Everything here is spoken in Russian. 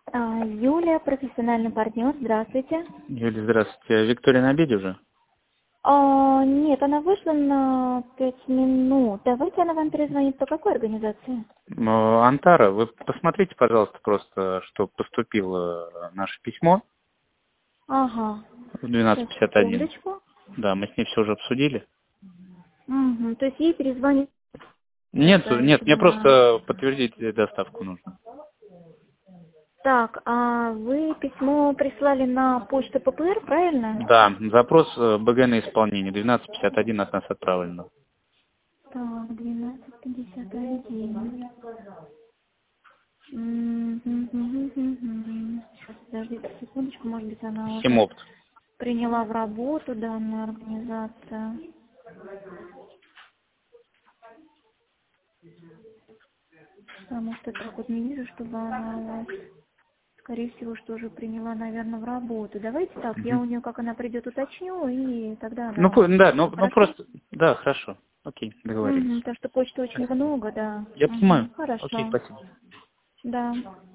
Юлия, профессиональный партнер. Здравствуйте. Юлия, здравствуйте. Виктория на обеде уже? Нет, она вышла на 5 минут. Давайте она вам перезвонит по какой организации? Антара, вы посмотрите, пожалуйста, просто, что поступило наше письмо Ага. в Сейчас, 12:51. секундочку. Да, мы с ней все уже обсудили. Угу. То есть ей перезвонит, Нет, говорите, мне на... просто подтвердить доставку нужно. Так, а вы письмо прислали на почту ППР, правильно? Да, запрос БГ на исполнение. 12:51 от нас отправлено. Так, 12:51. Сейчас, подождите секундочку, может быть, она уже Симопт. приняла в работу данную организацию. Потому что так вот не вижу, чтобы она у вас, скорее всего, что уже приняла, наверное, в работу. Давайте так, я у нее, как она придет, уточню, и тогда Ну, она вам да, напишет. ну Хорошо? просто, да, хорошо. Окей, договорились. Потому что почты очень много, да. Я понимаю. Окей, Хорошо. спасибо. Да.